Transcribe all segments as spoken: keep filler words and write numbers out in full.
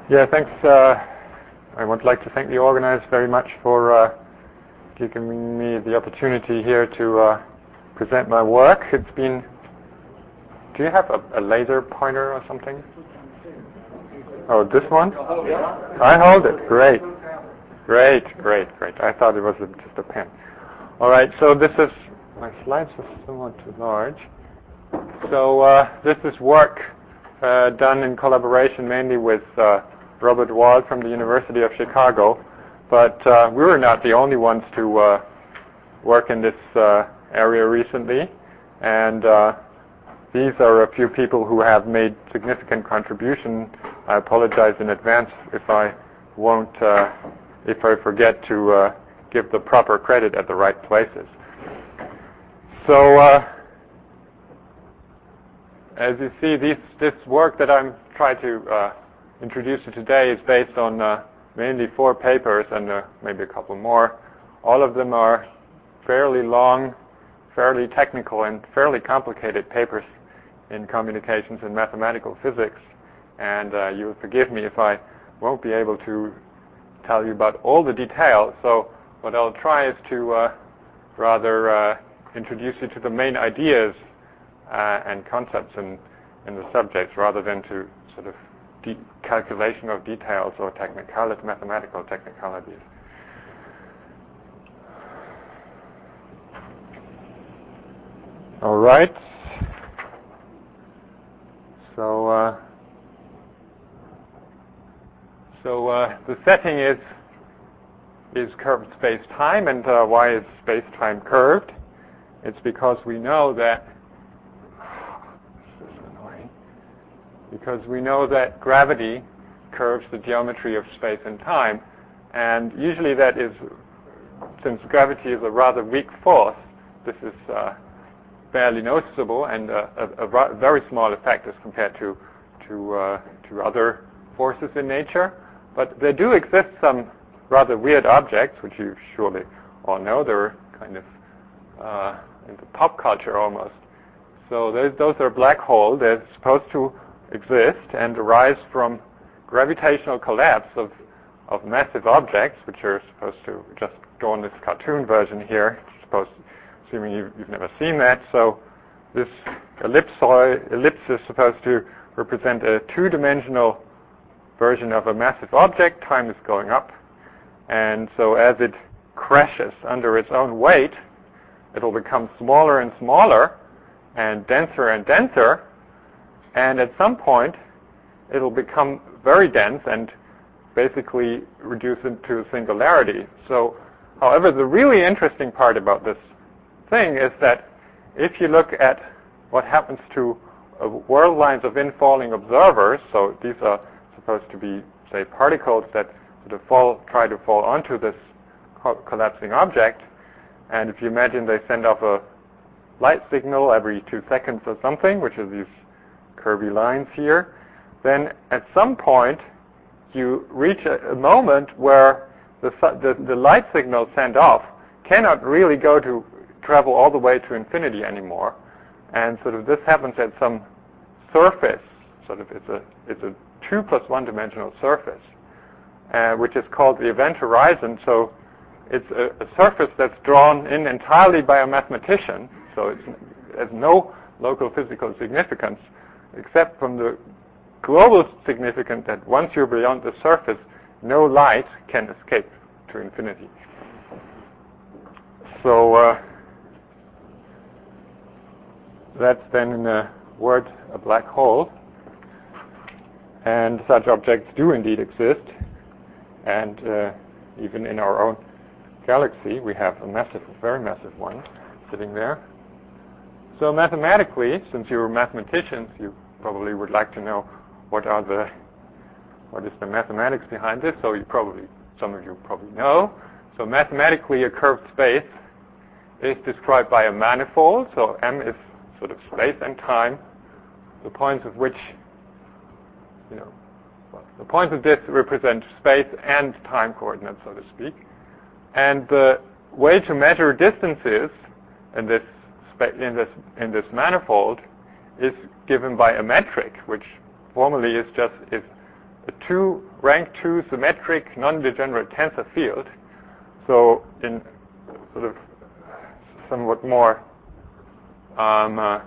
Yeah, thanks. Uh, I would like to thank the organizers very much for uh, giving me the opportunity here to uh, present my work. It's been... Do you have a, a laser pointer or something? Oh, this one? I hold it. Great. Great, great, great. I thought it was a, just a pen. All right, so this is... My slides are somewhat too large. So uh, this is work uh, done in collaboration mainly with uh, Robert Wald from the University of Chicago. But uh, we were not the only ones to uh, work in this uh, area recently. And uh, these are a few people who have made significant contribution. I apologize in advance if I won't, uh, if I forget to uh, give the proper credit at the right places. So, uh, as you see, these, this work that I'm trying to uh, introduce you today is based on uh, mainly four papers and uh, maybe a couple more. All of them are fairly long, fairly technical, and fairly complicated papers in communications and mathematical physics. And uh, you'll forgive me if I won't be able to tell you about all the details. So what I'll try is to uh, rather uh, introduce you to the main ideas uh, and concepts in, in the subjects rather than to sort of de- calculation of details or technicality, mathematical technicalities. All right. So, uh, so uh, the setting is is curved space-time, and uh, why is space-time curved? It's because we know that this is annoying. Because we know that gravity curves the geometry of space and time, and usually that is, since gravity is a rather weak force, this is uh, barely noticeable and uh, a, a very small effect as compared to to uh, to other forces in nature. But there do exist some rather weird objects, which you surely all know. They're kind of uh, in the pop culture almost. So those, those are black holes. They're supposed to exist and arise from gravitational collapse of of massive objects, which are supposed to just go on this cartoon version here. It's supposed to, assuming you've, you've never seen that. So this ellipsoid, ellipse is supposed to represent a two-dimensional version of a massive object. Time is going up. And so as it crashes under its own weight, it'll become smaller and smaller and denser and denser. And at some point, it'll become very dense and basically reduce into singularity. So, however, the really interesting part about this thing is that if you look at what happens to uh, world lines of infalling observers, so these are supposed to be, say, particles that sort of fall, try to fall onto this co- collapsing object, and if you imagine they send off a light signal every two seconds or something, which is these curvy lines here, then at some point you reach a, a moment where the, the, the light signal sent off cannot really go to travel all the way to infinity anymore, and sort of this happens at some surface. Sort of it's a it's a two plus one dimensional surface, uh, which is called the event horizon. So it's a, a surface that's drawn in entirely by a mathematician. So it's, it has no local physical significance, except from the global significance that once you're beyond the surface, no light can escape to infinity. So uh, that's then, in a word, a black hole. And such objects do indeed exist. And uh, even in our own galaxy, we have a massive, very massive one sitting there. So mathematically, since you're mathematicians, you probably would like to know what are the, what is the mathematics behind this. So you probably, some of you probably know. So mathematically, a curved space is described by a manifold. So M is sort of space and time, the points of which, you know, well, the points of this represent space and time coordinates, so to speak. And the way to measure distances in this in this in this manifold is given by a metric, which formally is just is a two rank two symmetric non-degenerate tensor field. So in sort of somewhat more um, uh,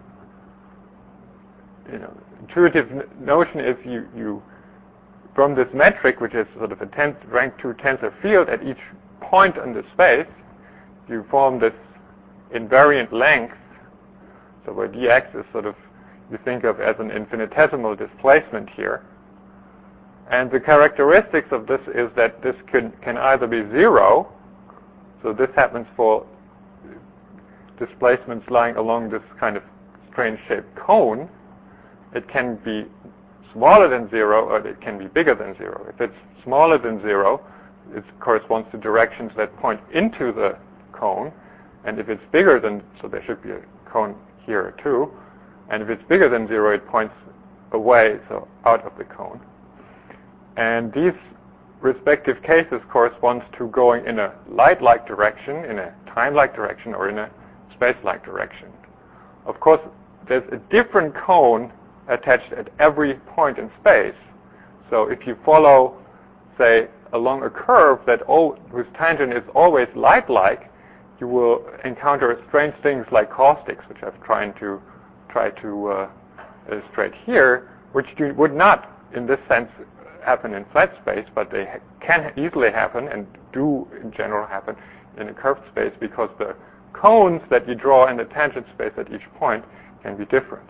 you know, intuitive n- notion is you, you from this metric, which is sort of a ten, rank two tensor field at each point in the space, you form this invariant length. So where dx is sort of, you think of as an infinitesimal displacement here. And the characteristics of this is that this can, can either be zero, so this happens for displacements lying along this kind of strange-shaped cone. It can be smaller than zero, or it can be bigger than zero. If it's smaller than zero, it corresponds to directions that point into the cone. And if it's bigger than, so there should be a cone here too. And if it's bigger than zero, it points away, so out of the cone. And these respective cases correspond to going in a light-like direction, in a time-like direction, or in a space-like direction. Of course, there's a different cone attached at every point in space. So if you follow, say, along a curve that all, whose tangent is always light-like, you will encounter strange things like caustics, which I've tried to try to uh, illustrate here, which do, would not, in this sense, happen in flat space, but they ha- can easily happen and do, in general, happen in a curved space because the cones that you draw in the tangent space at each point can be different.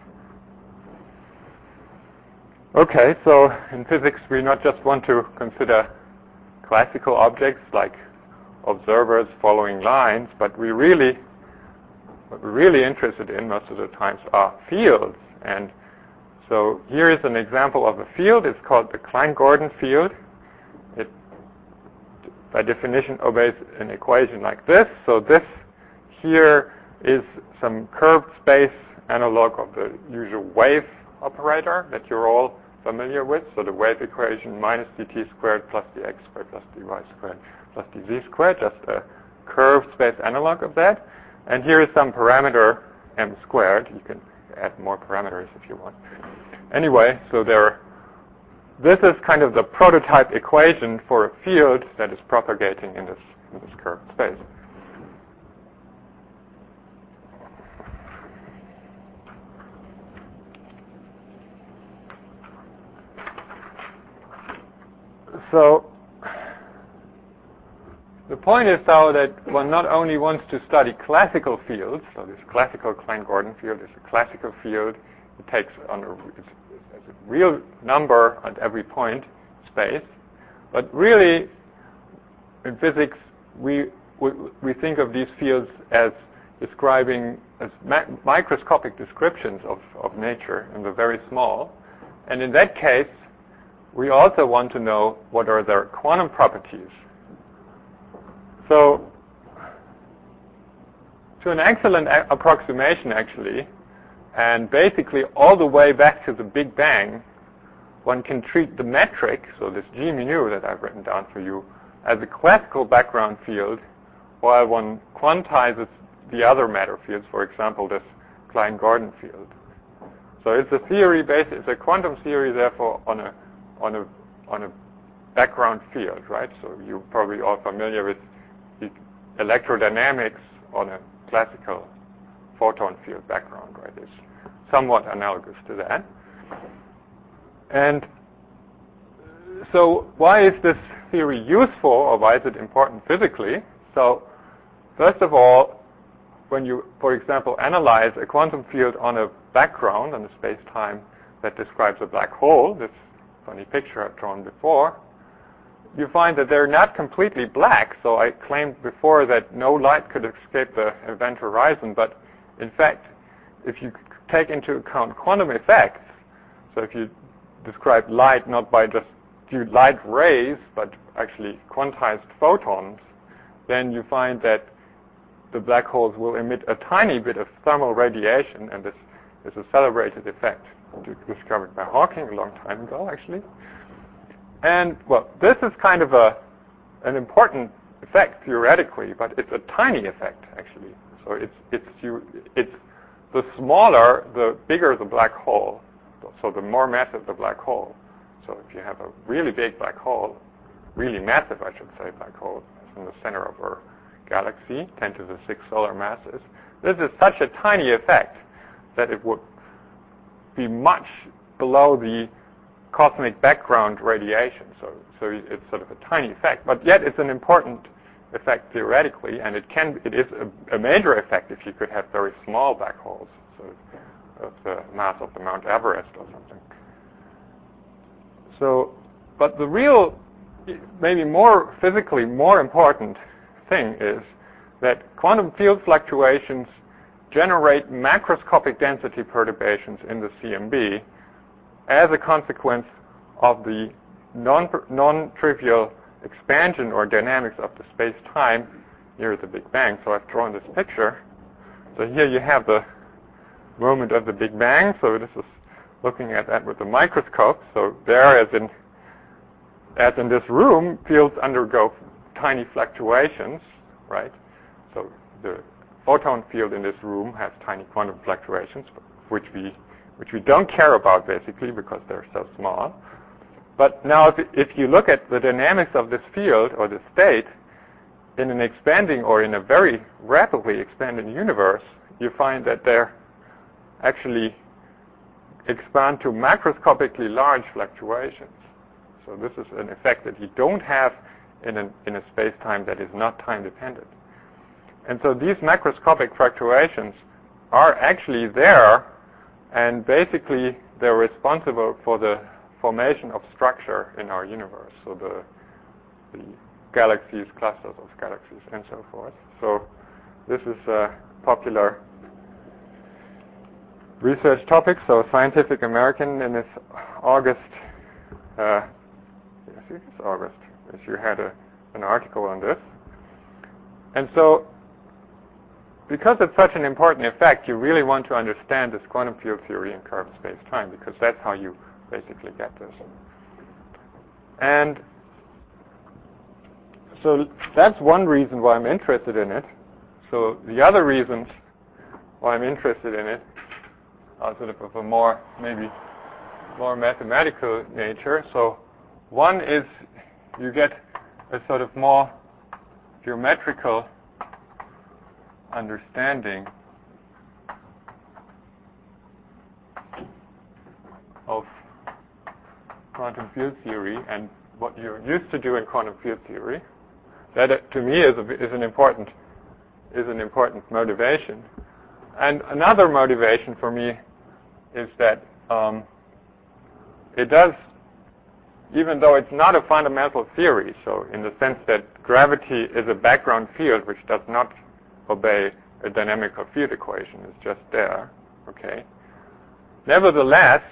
Okay, so in physics, we not just want to consider classical objects like observers following lines, but we really, what we're really interested in most of the times are fields. And so here is an example of a field. It's called the Klein-Gordon field. It, by definition, obeys an equation like this. So this here is some curved space analog of the usual wave operator that you're all familiar with. So the wave equation minus dt squared plus dx squared plus dy squared plus dz squared, just a curved space analog of that. And here is some parameter m squared. You can add more parameters if you want. Anyway, so there, this is kind of the prototype equation for a field that is propagating in this, in this curved space. So the point is, though, that one not only wants to study classical fields, so this classical Klein-Gordon field is a classical field. It takes on a, it's, it's a real number at every point space, but really, in physics, we we, we think of these fields as describing as ma- microscopic descriptions of, of nature, and they're very small. And in that case, we also want to know what are their quantum properties. So, to an excellent a- approximation, actually, and basically all the way back to the Big Bang, one can treat the metric, so this G mu that I've written down for you, as a classical background field, while one quantizes the other matter fields, for example, this Klein-Gordon field. So it's a theory based, it's a quantum theory, therefore, on a on a on a background field, right? So you're probably all familiar with the electrodynamics on a classical photon field background, right? It's somewhat analogous to that. And so why is this theory useful, or why is it important physically? So first of all, when you, for example, analyze a quantum field on a background, on a space-time that describes a black hole, this funny picture I've drawn before, you find that they're not completely black. So I claimed before that no light could escape the event horizon, but in fact, if you take into account quantum effects, so if you describe light not by just light rays, but actually quantized photons, then you find that the black holes will emit a tiny bit of thermal radiation, and this is a celebrated effect discovered by Hawking a long time ago, actually. And, well, this is kind of a an important effect theoretically, but it's a tiny effect, actually. So it's it's you it's the smaller, the bigger the black hole, so the more massive the black hole. So if you have a really big black hole, really massive, I should say, black hole in the center of our galaxy, ten to the sixth solar masses, this is such a tiny effect that it would be much below the cosmic background radiation. So, so it's sort of a tiny effect, but yet it's an important effect theoretically, and it can, it is a, a major effect if you could have very small black holes, so of the mass of the Mount Everest or something. So, but the real, maybe more physically more important thing is that quantum field fluctuations generate macroscopic density perturbations in the C M B as a consequence of the non, non-trivial expansion or dynamics of the space-time near the Big Bang. So I've drawn this picture. So here you have the moment of the Big Bang. So this is looking at that with the microscope. So there, as in, as in this room, fields undergo tiny fluctuations, right? So the photon field in this room has tiny quantum fluctuations, which we which we don't care about basically because they're so small. But now if, if you look at the dynamics of this field or this state in an expanding or in a very rapidly expanding universe, you find that they actually expand to macroscopically large fluctuations. So this is an effect that you don't have in, an, in a space-time that is not time-dependent. And so these macroscopic fluctuations are actually there, and basically they're responsible for the formation of structure in our universe, so the, the galaxies, clusters of galaxies, and so forth. So this is a popular research topic. So Scientific American in this August, uh, I think it's August, issue had a, an article on this. And so because it's such an important effect, you really want to understand this quantum field theory in curved space-time, because that's how you basically get this. And so that's one reason why I'm interested in it. So the other reasons why I'm interested in it are sort of of a more, maybe more mathematical nature. So one is you get a sort of more geometrical understanding of quantum field theory and what you're used to do in quantum field theory. That, uh, to me, is, a, is an important is an important motivation. And another motivation for me is that um, it does, even though it's not a fundamental theory, so in the sense that gravity is a background field which does not obey a dynamical field equation, it's just there, okay? Nevertheless,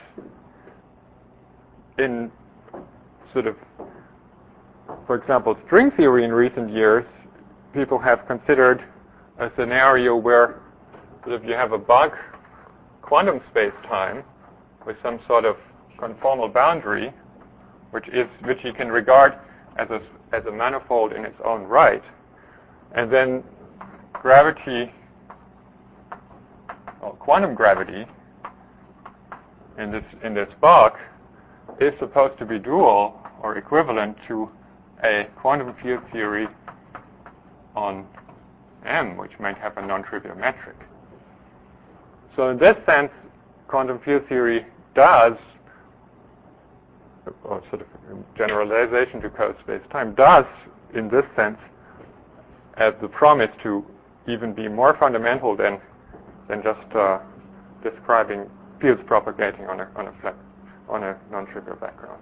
in sort of, for example, string theory in recent years, people have considered a scenario where sort of you have a bulk quantum space-time with some sort of conformal boundary, which is which you can regard as a as a manifold in its own right, and then gravity, or quantum gravity, in this in this bulk is supposed to be dual or equivalent to a quantum field theory on M, which might have a non-trivial metric. So in this sense, quantum field theory does, or sort of generalization to curved space-time, does, in this sense, have the promise to even be more fundamental than than just uh, describing fields propagating on a on a flat on a non-trivial background.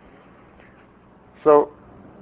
So,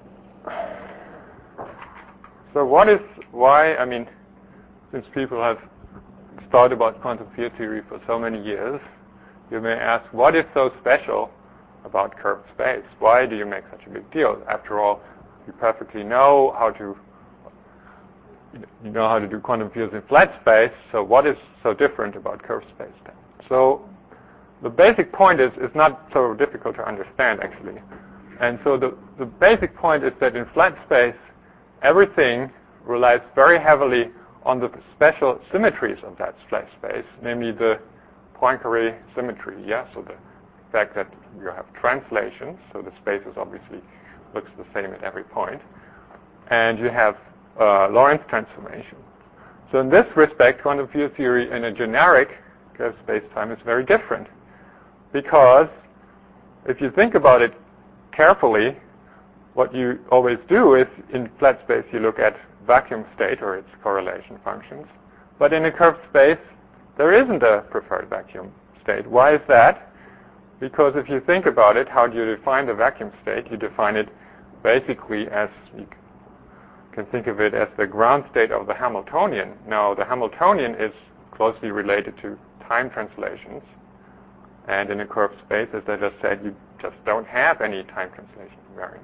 so what is why? I mean, since people have thought about quantum field theory for so many years, you may ask, what is so special about curved space? Why do you make such a big deal? After all, you perfectly know how to you know how to do quantum fields in flat space. So what is so different about curved space then? So the basic point is is not so difficult to understand actually. And so the, the basic point is that in flat space, everything relies very heavily on the special symmetries of that flat space, namely the Poincare symmetry. Yeah, so the fact that you have translations, so the spaces obviously looks the same at every point, and you have uh, Lorentz transformation. So in this respect, quantum field theory in a generic curved space-time is very different, because if you think about it carefully, what you always do is in flat space you look at vacuum state or its correlation functions, but in a curved space there isn't a preferred vacuum state. Why is that? Because if you think about it, how do you define the vacuum state? You define it basically as, you can think of it as the ground state of the Hamiltonian. Now, the Hamiltonian is closely related to time translations, and in a curved space, as I just said, you just don't have any time translation invariance.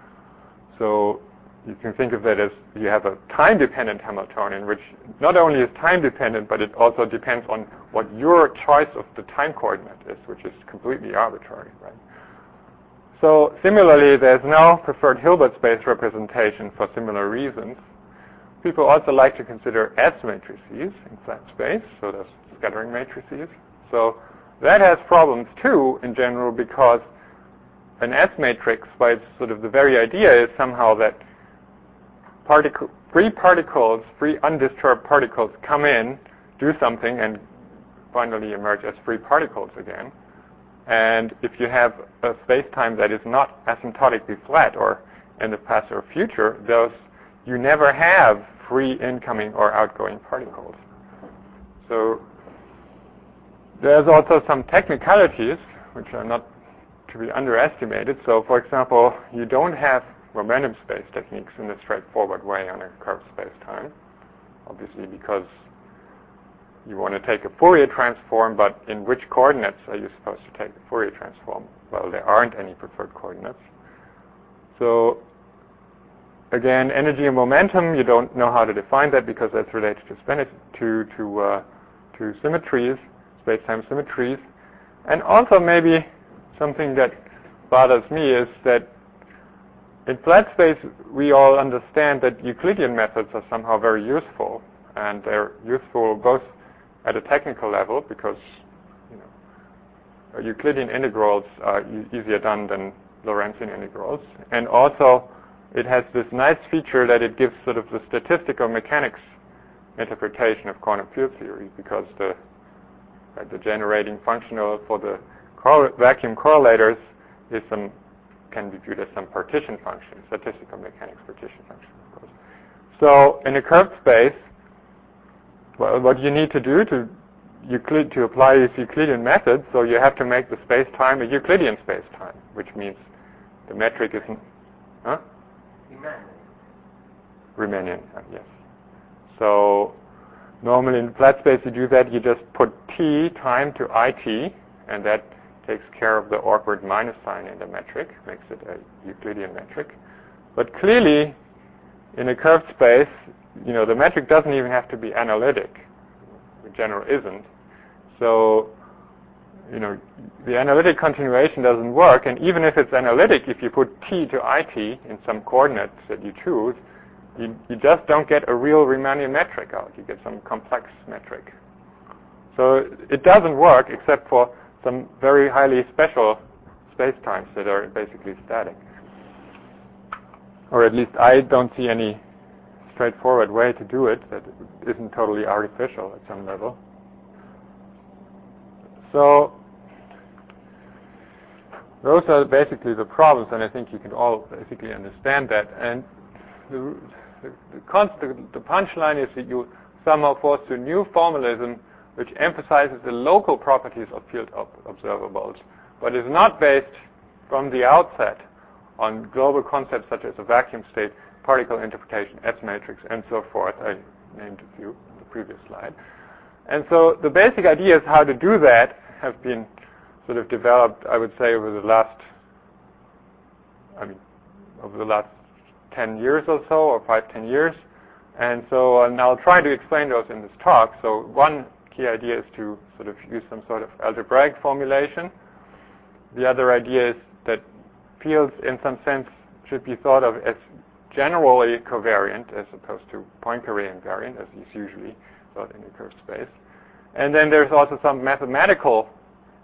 So you can think of it as you have a time-dependent Hamiltonian, which not only is time-dependent, but it also depends on what your choice of the time coordinate is, which is completely arbitrary, right? So similarly, there's no preferred Hilbert space representation for similar reasons. People also like to consider S matrices in flat space, so there's scattering matrices. So that has problems too in general, because an S matrix, by its sort of the very idea, is somehow that particle, free particles, free undisturbed particles come in, do something, and finally emerge as free particles again. And if you have a space-time that is not asymptotically flat or in the past or future, those you never have free incoming or outgoing particles. So there's also some technicalities which are not to be underestimated. So for example, you don't have momentum space techniques in a straightforward way on a curved space-time, obviously because you want to take a Fourier transform, but in which coordinates are you supposed to take the Fourier transform? Well, there aren't any preferred coordinates. So again, energy and momentum, you don't know how to define that because that's related to spin to to uh, to symmetries, space-time symmetries. And also maybe something that bothers me is that in flat space we all understand that Euclidean methods are somehow very useful, and they're useful both at a technical level because you know Euclidean integrals are e easier done than Lorentzian integrals, and also it has this nice feature that it gives sort of the statistical mechanics interpretation of quantum field theory, because the uh, the generating functional for the cor vacuum correlators is some can be viewed as some partition function, statistical mechanics partition function, of course. So in a curved space, well, what you need to do to Euclid to apply these Euclidean methods, so you have to make the space-time a Euclidean space-time, which means the metric isn't, huh? Riemannian, uh, yes. So normally in flat space you do that, you just put t time to it, and that takes care of the awkward minus sign in the metric, makes it a Euclidean metric. But clearly, in a curved space, you know, the metric doesn't even have to be analytic. In general, isn't. So, you know, the analytic continuation doesn't work, and even if it's analytic, if you put t to it in some coordinates that you choose, you, you just don't get a real Riemannian metric out. You get some complex metric. So it doesn't work except for some very highly special spacetimes that are basically static. Or at least I don't see any straightforward way to do it that isn't totally artificial at some level. So those are basically the problems, and I think you can all basically understand that. And the, the, the, constant, the punchline is that you somehow force to a new formalism which emphasizes the local properties of field ob observables, but is not based from the outset on global concepts such as a vacuum state, particle interpretation, S matrix, and so forth. I named a few in the previous slide. And so the basic ideas how to do that have been sort of developed, I would say, over the last, I mean, over the last ten years or so, or five, ten years. And so uh, now I'll try to explain those in this talk. So one key idea is to sort of use some sort of algebraic formulation. The other idea is that fields, in some sense, should be thought of as generally covariant as opposed to Poincare invariant, as is usually thought in a curved space. And then there's also some mathematical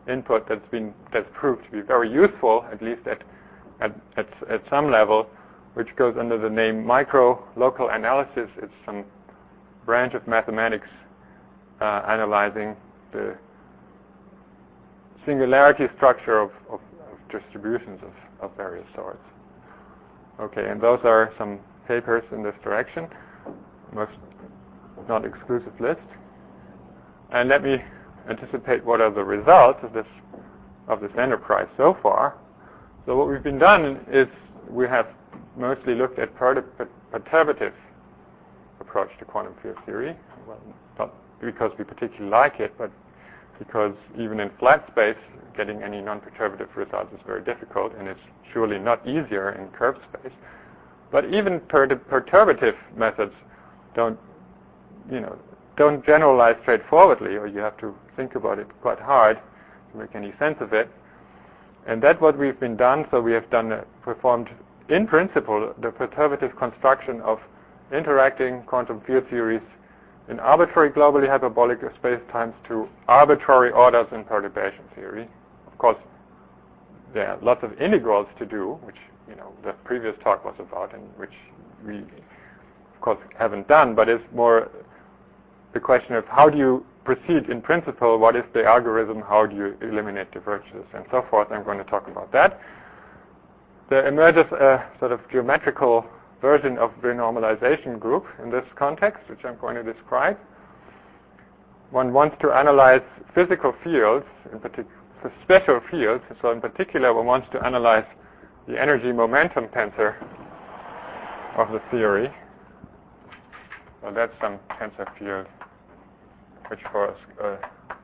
input that's been that's proved to be very useful, at least at at at, at some level, which goes under the name micro-local analysis. It's some branch of mathematics uh, analyzing the singularity structure of, of, of distributions of, of various sorts. Okay, and those are some papers in this direction, most not exclusive list. And let me anticipate what are the results of this of this enterprise so far. So what we've been done is we have mostly looked at perturbative approach to quantum field theory. Well, not because we particularly like it, but because even in flat space, getting any non-perturbative results is very difficult, and it's surely not easier in curved space. But even per perturbative methods don't, you know, don't generalize straightforwardly, or you have to think about it quite hard to make any sense of it. And that's what we've been done. So we have done uh, performed, in principle, the perturbative construction of interacting quantum field theories in arbitrary globally hyperbolic spacetimes to arbitrary orders in perturbation theory. Of course, there are lots of integrals to do, which you know the previous talk was about, and which we, of course, haven't done. But it's more the question of how do you proceed in principle, what is the algorithm, how do you eliminate divergences, and so forth. I'm going to talk about that. There emerges a sort of geometrical version of renormalization group in this context, which I'm going to describe. One wants to analyze physical fields, in particular special fields. So in particular, one wants to analyze the energy momentum tensor of the theory. So that's some tensor field which for a, uh,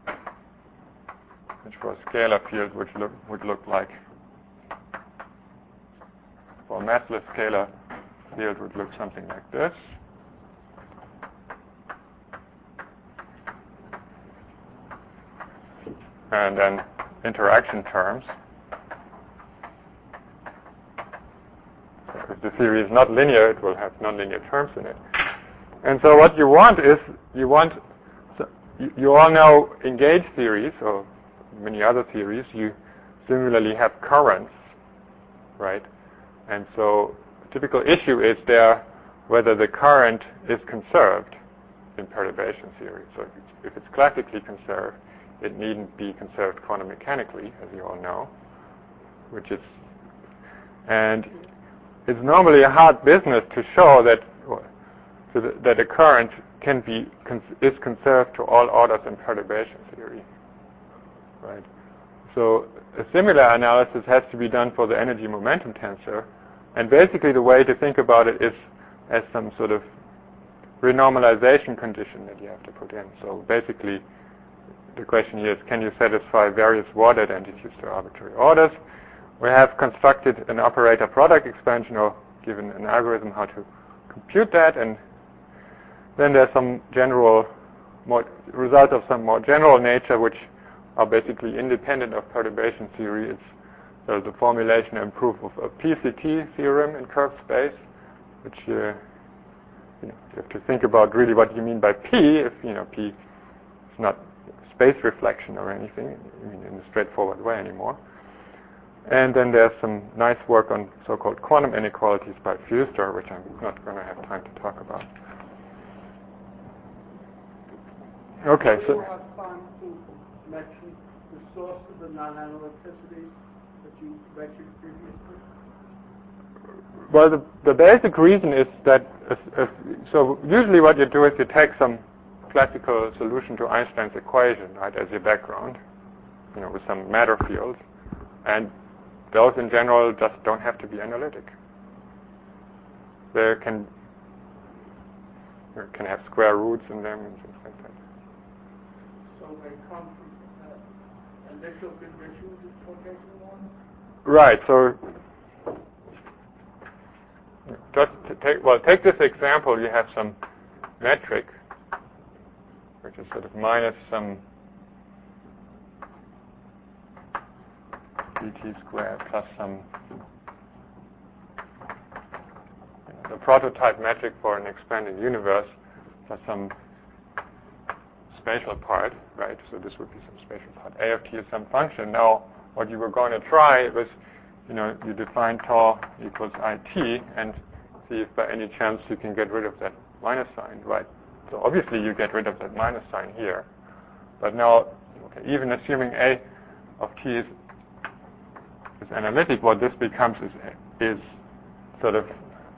which for a scalar field would look would look like, for a massless scalar field would look something like this. And then interaction terms. So if the theory is not linear, it will have nonlinear terms in it. And so what you want is, you want, so you, you all know in gauge theories, or many other theories, you similarly have currents, right? And so a typical issue is there whether the current is conserved in perturbation theory. So if it's, if it's classically conserved, it needn't be conserved quantum mechanically, as you all know, which is, and it's normally a hard business to show that so that, that a current can be cons is conserved to all orders in perturbation theory, right? So a similar analysis has to be done for the energy momentum tensor, and basically the way to think about it is as some sort of renormalization condition that you have to put in. So basically, the question here is, can you satisfy various Ward identities to arbitrary orders? We have constructed an operator product expansion, or given an algorithm how to compute that, and then there's some general more results of some more general nature, which are basically independent of perturbation theory. It's so the formulation and proof of a P C T theorem in curved space, which uh, you know, you have to think about really what you mean by P. If you know P is not space reflection or anything, I mean, in a straightforward way anymore. And then there's some nice work on so-called quantum inequalities by Fuster, which I'm not going to have time to talk about. Okay, Do so. you have time to mention the source of the non-analyticity that you mentioned previously? Well, the, the basic reason is that, uh, uh, so usually what you do is you take some classical solution to Einstein's equation, right, as your background, you know, with some matter fields, and those in general just don't have to be analytic. They can can have square roots in them and things like that. So they come from uh, initial conditions in quotation one? Right. So just to take well, take this example. You have some metric, which is sort of minus some dt squared plus some, you know, the prototype metric for an expanded universe plus some spatial part, right? So this would be some spatial part. A of t is some function. Now, what you were going to try was, you know, you define tau equals it and see if by any chance you can get rid of that minus sign, right? So obviously you get rid of that minus sign here. But now, okay, even assuming A of t is, is analytic, what this becomes is, is sort of,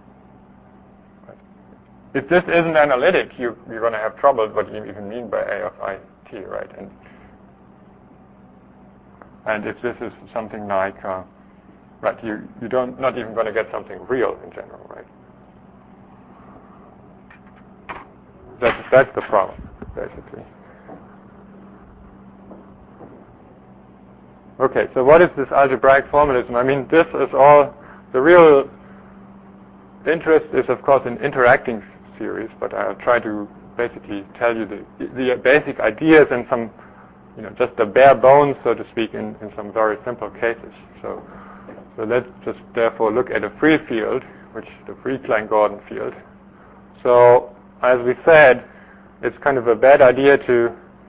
if this isn't analytic, you, you're going to have trouble what you even mean by A of it, right? And and if this is something like, uh, right, you, you don't, not even going to get something real in general, right? That's, that's the problem, basically. Okay, so what is this algebraic formalism? I mean, this is all, the real interest is, of course, in interacting series, but I'll try to basically tell you the, the basic ideas and some, you know, just the bare bones, so to speak, in, in some very simple cases. So, so let's just therefore look at a free field, which is the free Klein-Gordon field. So, as we said, it's kind of a bad idea to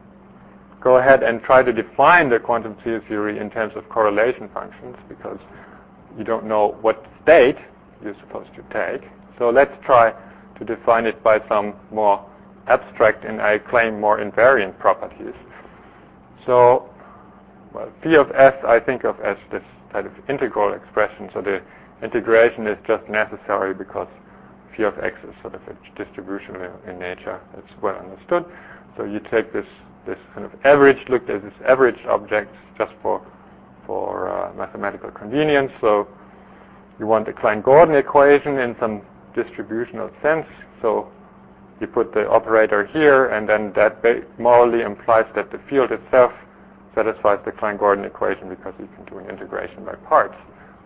go ahead and try to define the quantum field theory in terms of correlation functions, because you don't know what state you're supposed to take. So let's try to define it by some more abstract and I claim more invariant properties. So, well, phi of s I think of as this kind of integral expression. So the integration is just necessary because phi of x is sort of a distribution in nature. It's well understood. So you take this this kind of average, looked at this average object just for for uh, mathematical convenience. So you want the Klein-Gordon equation in some distributional sense. So you put the operator here, and then that morally implies that the field itself satisfies the Klein-Gordon equation because you can do an integration by parts.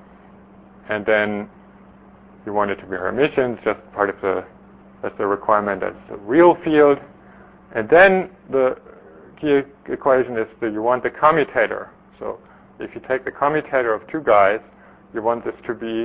And then you want it to be Hermitian, just part of the, that's the requirement as a real field. And then the key equation is that you want the commutator. So if you take the commutator of two guys, you want this to be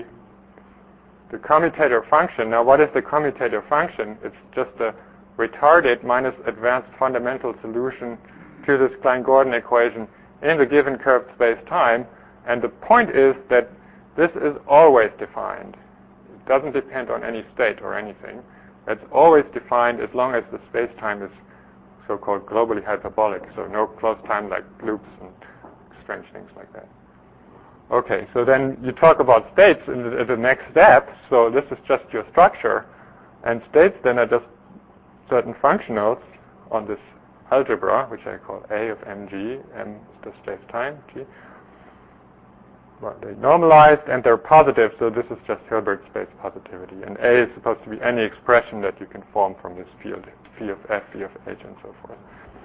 the commutator function. Now, what is the commutator function? It's just a retarded minus advanced fundamental solution to this Klein-Gordon equation in the given curved space-time. And the point is that this is always defined. It doesn't depend on any state or anything. It's always defined as long as the space-time is so-called globally hyperbolic, so no closed time like loops and strange things like that. Okay, so then you talk about states in the, in the next step. So this is just your structure, and states then are just certain functionals on this algebra, which I call A of mg. M is the space-time, G. Well, they're normalized and they're positive, so this is just Hilbert space positivity. And A is supposed to be any expression that you can form from this field, phi of f, phi of h, and so forth.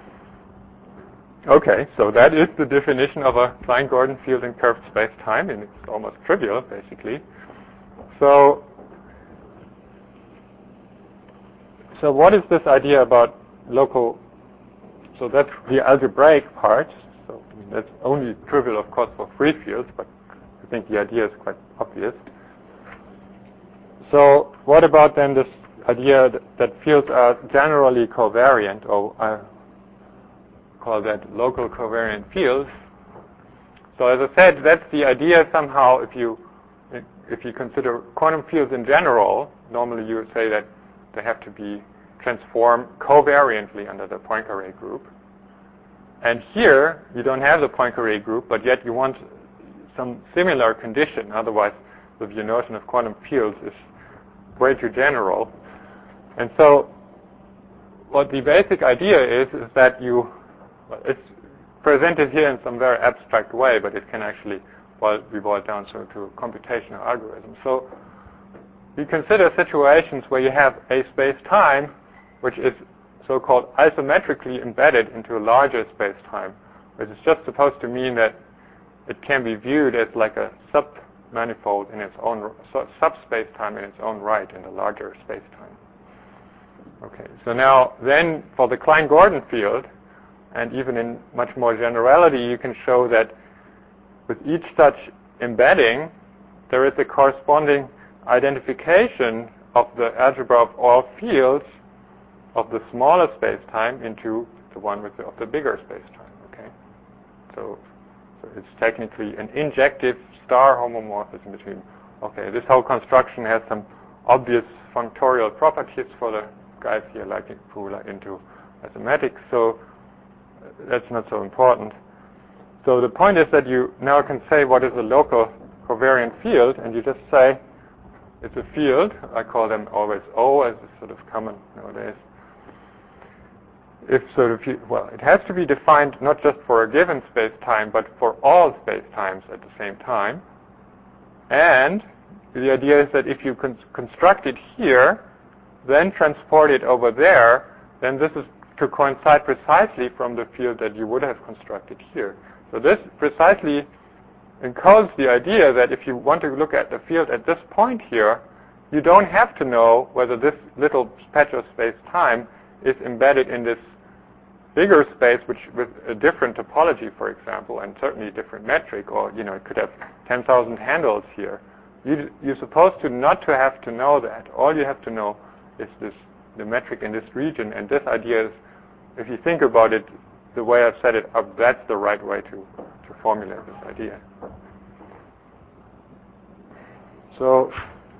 Okay, so that is the definition of a Klein-Gordon field in curved space-time, and it's almost trivial, basically. So, so what is this idea about local? So that's the algebraic part. So I mean, that's only trivial, of course, for free fields, but I think the idea is quite obvious. So what about then this idea that, that fields are generally covariant, or I call that local covariant fields? So as I said, that's the idea somehow. If you if you consider quantum fields in general, normally you would say that they have to be transformed covariantly under the Poincare group. And here you don't have the Poincare group, but yet you want some similar condition. Otherwise, your notion of quantum fields is way too general. And so what the basic idea is, is that you, well, it's presented here in some very abstract way, but it can actually boil, be boiled down to, to a computational algorithm. So you consider situations where you have a space-time which is so-called isometrically embedded into a larger space-time, which is just supposed to mean that it can be viewed as like a sub-manifold in its own, sub-space-time in its own right in the larger space-time. Okay, so now then for the Klein-Gordon field, and even in much more generality, you can show that with each such embedding, there is a corresponding identification of the algebra of all fields of the smaller space-time into the the one with the, of the bigger space-time. Okay, so, so it's technically an injective star homomorphism between. Okay, this whole construction has some obvious functorial properties for the guys here, like who are into mathematics. So that's not so important. So the point is that you now can say what is a local covariant field, and you just say it's a field. I call them always O, as is sort of common nowadays. If sort of, well, it has to be defined not just for a given space-time, but for all space-times at the same time. And the idea is that if you con- construct it here, then transport it over there, then this is to coincide precisely from the field that you would have constructed here. So this precisely encodes the idea that if you want to look at the field at this point here, you don't have to know whether this little patch of space-time is embedded in this bigger space, which with a different topology, for example, and certainly a different metric, or you know, it could have ten thousand handles here. You, you're supposed to not to have to know that. All you have to know is this, the metric in this region, and this idea is, if you think about it, the way I've set it up, that's the right way to, to formulate this idea. So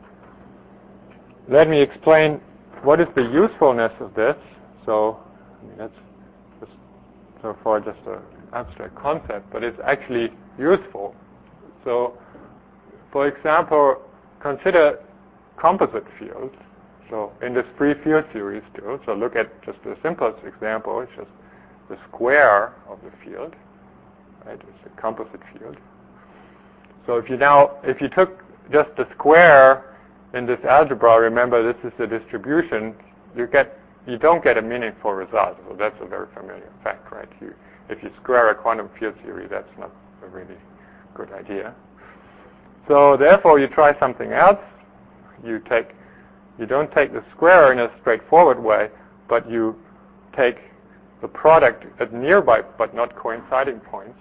let me explain what is the usefulness of this. So I mean, that's just so far just an abstract concept, but it's actually useful. So for example, consider composite fields. So in this free field theory still, so look at just the simplest example, it's just the square of the field, right? It's a composite field. So if you now, if you took just the square in this algebra, remember this is the distribution, you get, you don't get a meaningful result. So that's a very familiar fact, right? You, if you square a quantum field theory, that's not a really good idea. So therefore, you try something else. You take, you don't take the square in a straightforward way, but you take the product at nearby but not coinciding points.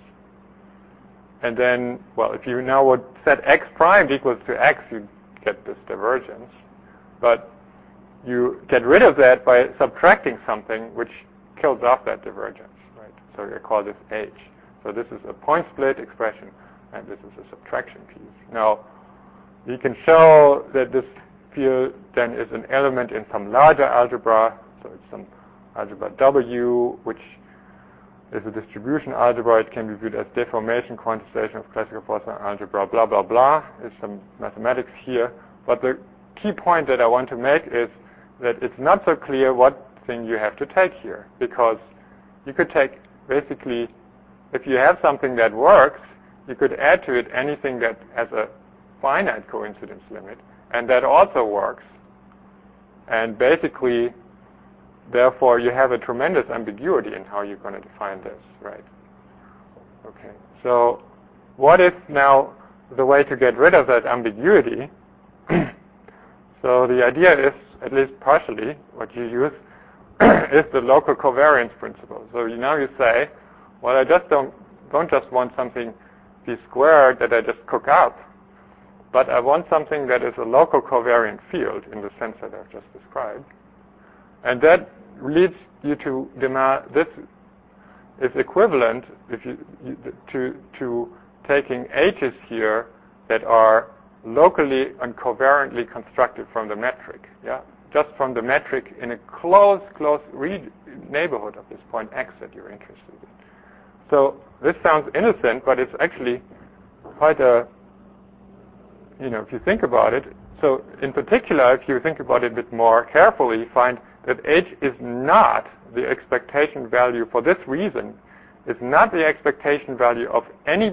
And then, well, if you now would set x primed equals to x, you get this divergence. But you get rid of that by subtracting something which kills off that divergence, right? So I call this h. So this is a point split expression, and this is a subtraction piece. Now, you can show that this field then is an element in some larger algebra, so it's some algebra W, which is a distribution algebra. It can be viewed as deformation quantization of classical Poisson algebra, blah, blah, blah. There's some mathematics here. But the key point that I want to make is that it's not so clear what thing you have to take here, because you could take, basically, if you have something that works, you could add to it anything that has a finite coincidence limit, and that also works. And basically, therefore, you have a tremendous ambiguity in how you're going to define this, right? Okay, so what is now the way to get rid of that ambiguity? So the idea is, at least partially, what you use is the local covariance principle. So you, now you say, well, I just don't, don't just want something be squared that I just cook up, but I want something that is a local covariant field in the sense that I've just described. And that leads you to demand, this is equivalent if you, you, to, to taking H's here that are locally and covariantly constructed from the metric, yeah, just from the metric in a close, close re- neighborhood of this point X that you're interested in. So this sounds innocent, but it's actually quite a, you know, if you think about it. So in particular, if you think about it a bit more carefully, you find that H is not the expectation value for this reason. It's not the expectation value of any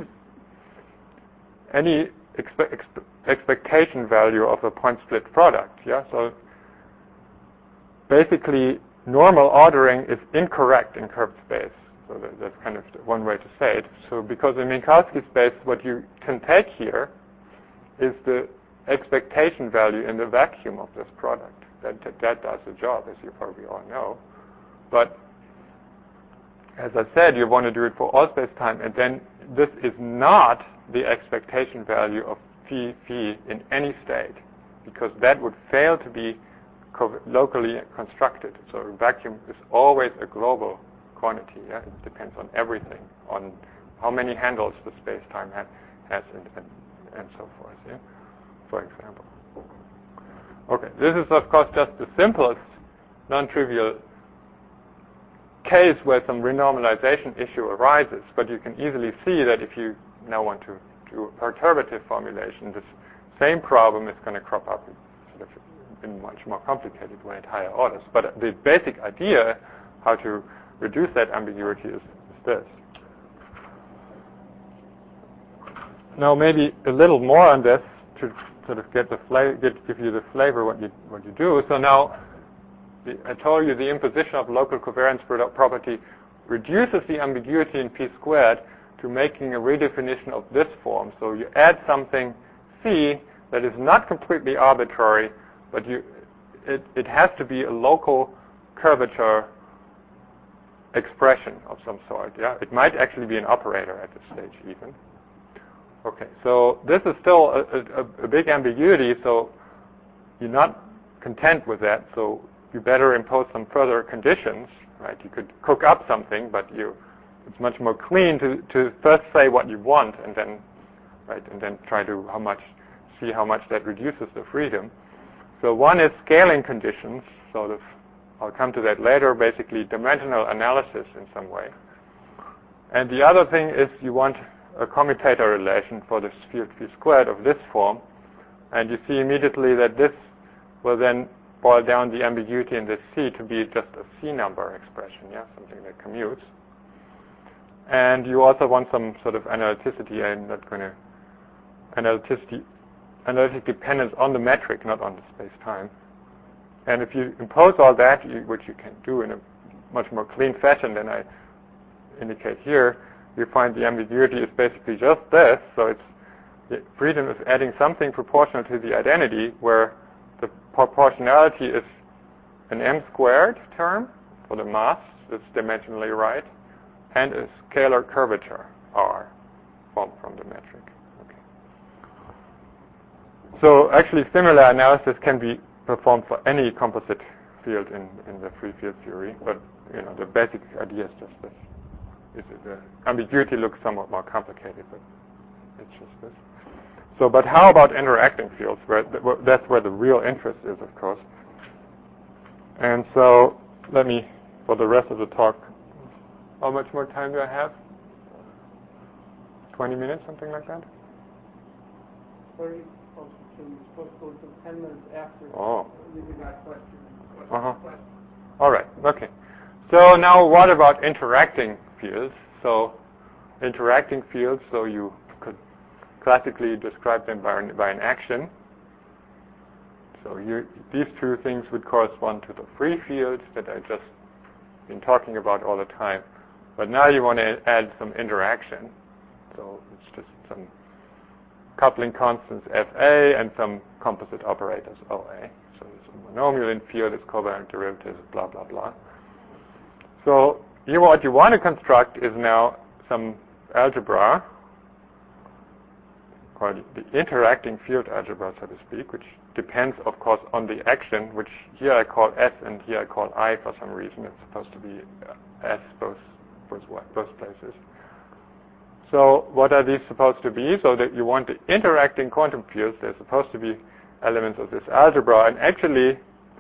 any expe- expe- expectation value of a point split product. Yeah. So basically, normal ordering is incorrect in curved space. So that, that's kind of one way to say it. So because in Minkowski space, what you can take here is the expectation value in the vacuum of this product. That, that, that does the job, as you probably all know. But as I said, you want to do it for all space-time, and then this is not the expectation value of phi phi in any state, because that would fail to be co- locally constructed. So a vacuum is always a global quantity. Yeah? It depends on everything, on how many handles the space-time ha- has, and, and, and so forth. Yeah? For example. Okay, this is of course just the simplest non-trivial case where some renormalization issue arises, but you can easily see that if you now want to do a perturbative formulation, this same problem is going to crop up sort of in a much more complicated way at higher orders. But the basic idea how to reduce that ambiguity is, is this. Now maybe a little more on this to sort of get the flavor, get, give you the flavor what you what you do. So now the, I told you the imposition of local covariance property reduces the ambiguity in P squared to making a redefinition of this form. So you add something C that is not completely arbitrary, but you it, it has to be a local curvature expression of some sort. Yeah, it might actually be an operator at this stage even. Okay, so this is still a, a, a big ambiguity, so you're not content with that, so you better impose some further conditions, right? You could cook up something, but you, it's much more clean to, to first say what you want and then, right, and then try to how much, see how much that reduces the freedom. So one is scaling conditions, sort of, I'll come to that later, basically dimensional analysis in some way. And the other thing is you want a commutator relation for this field P squared of this form, and you see immediately that this will then boil down the ambiguity in this C to be just a C number expression, yeah, something that commutes. And you also want some sort of analyticity. I'm not going to analyticity, analytic dependence on the metric, not on the space-time. And if you impose all that, you, which you can do in a much more clean fashion than I indicate here, you find the ambiguity is basically just this. So it's the freedom is adding something proportional to the identity, where the proportionality is an m squared term for the mass that's dimensionally right, and a scalar curvature R formed from the metric. Okay. So actually, similar analysis can be performed for any composite field in, in the free field theory, but you know the basic idea is just this. Is it the ambiguity looks somewhat more complicated, but it's just this. So, but how about interacting fields? Where th- that's where the real interest is, of course. And so, let me, for the rest of the talk, how much more time do I have? twenty minutes, something like that? thirty. So you're supposed to go until ten minutes after oh. leaving that question. Uh-huh. All right, okay. So now what about interacting fields? So interacting fields, so you could classically describe them by an, by an action. So you, these two things would correspond to the free fields that I've just been talking about all the time. But now you want to add some interaction. So it's just some coupling constants F A and some composite operators O A. So there's a monomial in field, its covariant derivatives, blah, blah, blah. So you, what you want to construct is now some algebra called the interacting field algebra, so to speak, which depends, of course, on the action, which here I call S and here I call I for some reason. It's supposed to be S both, both, both places. So what are these supposed to be? So that you want the interacting quantum fields, they're supposed to be elements of this algebra, and actually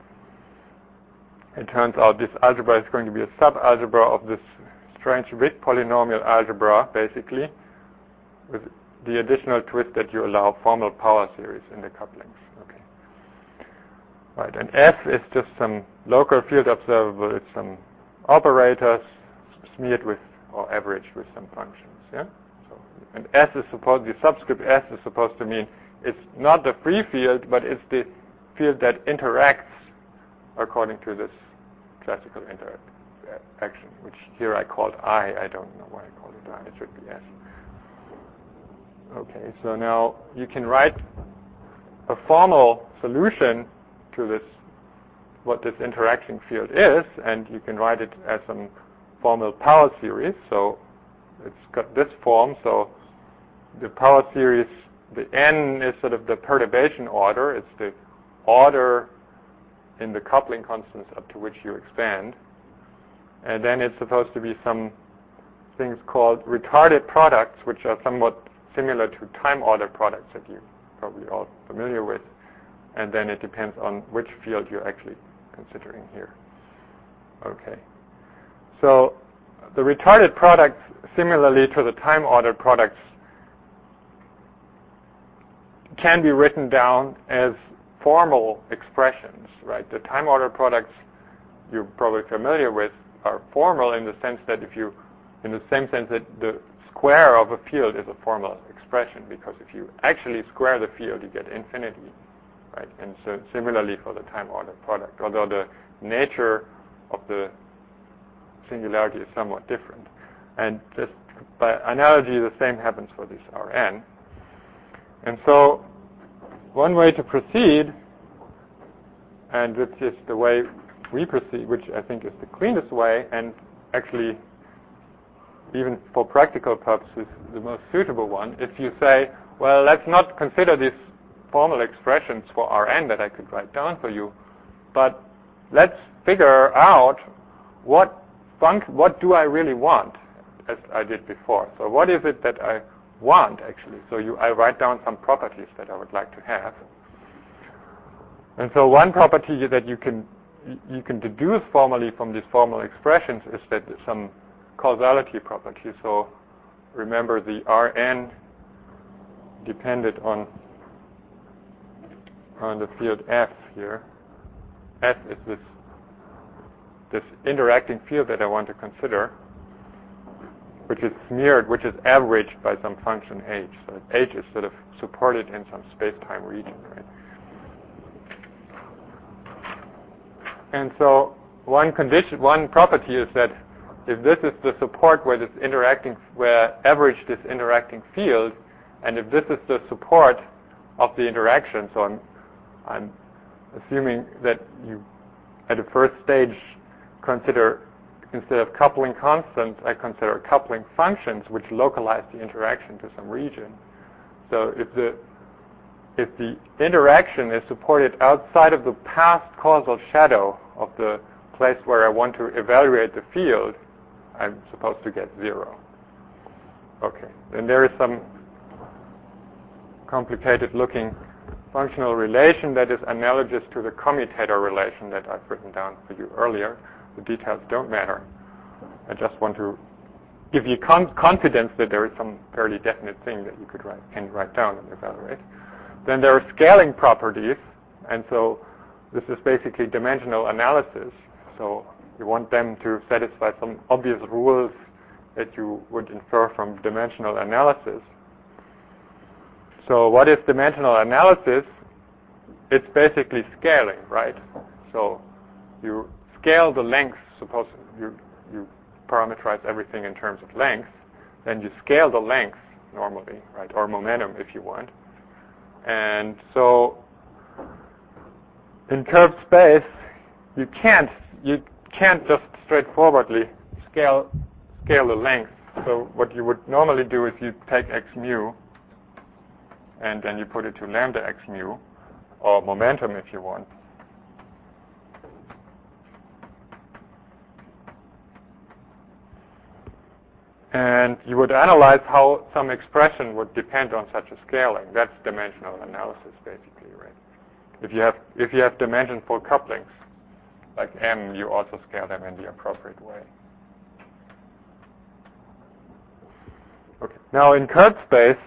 it turns out this algebra is going to be a subalgebra of this strange Wick polynomial algebra, basically, with the additional twist that you allow formal power series in the couplings. Okay. Right, and F is just some local field observable. It's some operators smeared with or averaged with some functions. Yeah. So, and S is supposed, the subscript S is supposed to mean it's not the free field, but it's the field that interacts according to this classical interaction, which here I called I. I don't know why I called it I. It should be S. Okay, so now you can write a formal solution to this, what this interaction field is, and you can write it as some formal power series. So it's got this form. So the power series, the N is sort of the perturbation order. It's the order in the coupling constants up to which you expand. And then it's supposed to be some things called retarded products, which are somewhat similar to time-ordered products that you're probably all familiar with. And then it depends on which field you're actually considering here. Okay. So the retarded products, similarly to the time-ordered products, can be written down as formal expressions, right? The time-ordered products you're probably familiar with are formal in the sense that if you, in the same sense that the square of a field is a formal expression, because if you actually square the field, you get infinity, right? And so similarly for the time-ordered product, although the nature of the singularity is somewhat different. And just by analogy, the same happens for this Rn. And so one way to proceed, and which is the way we proceed, which I think is the cleanest way, and actually even for practical purposes the most suitable one, is you say, well, let's not consider these formal expressions for Rn that I could write down for you, but let's figure out what func- what do I really want, as I did before. So what is it that I want, actually? So you, I write down some properties that I would like to have. And so one property that you can you can deduce formally from these formal expressions is that some causality property. So remember, the Rn depended on on the field F here. F is this this interacting field that I want to consider, which is smeared, which is averaged by some function h. So h is sort of supported in some space-time region, right? And so one condition, one property is that if this is the support where this interacting, where average this interacting field, and if this is the support of the interaction, so I'm, I'm assuming that you, at the first stage, consider, instead of coupling constants, I consider coupling functions which localize the interaction to some region. So if the if the interaction is supported outside of the past causal shadow of the place where I want to evaluate the field, I'm supposed to get zero. Okay, then there is some complicated looking functional relation that is analogous to the commutator relation that I've written down for you earlier. The details don't matter. I just want to give you con- confidence that there is some fairly definite thing that you could write, can write down and evaluate. Then there are scaling properties, and so this is basically dimensional analysis. So you want them to satisfy some obvious rules that you would infer from dimensional analysis. So what is dimensional analysis? It's basically scaling, right? So you scale the length, suppose you, you parameterize everything in terms of length, then you scale the length normally, right, or momentum if you want. And so in curved space, you can't you can't just straightforwardly scale scale the length. So what you would normally do is you take x mu, and then you put it to lambda x mu, or momentum if you want. And you would analyze how some expression would depend on such a scaling. That's dimensional analysis, basically, right? If you have if you have dimensionful couplings, like M, you also scale them in the appropriate way. Okay. Now in curved space,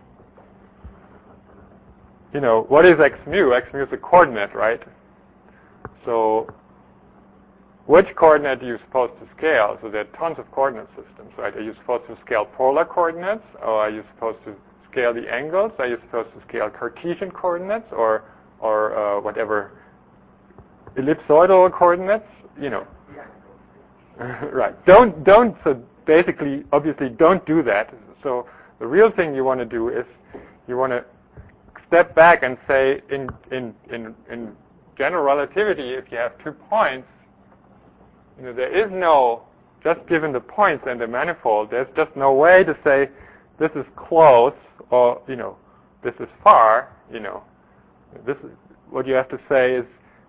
you know, what is x mu? X mu is a coordinate, right? So which coordinate are you supposed to scale? So there are tons of coordinate systems, right? Are you supposed to scale polar coordinates, or are you supposed to scale the angles? Are you supposed to scale Cartesian coordinates, or or uh, whatever ellipsoidal coordinates? You know, right? Don't don't. So basically, obviously, don't do that. So the real thing you want to do is you want to step back and say, in in in in general relativity, if you have two points, you know, there is no, just given the points and the manifold, there's just no way to say this is close or, you know, this is far, you know. This is, what you have to say is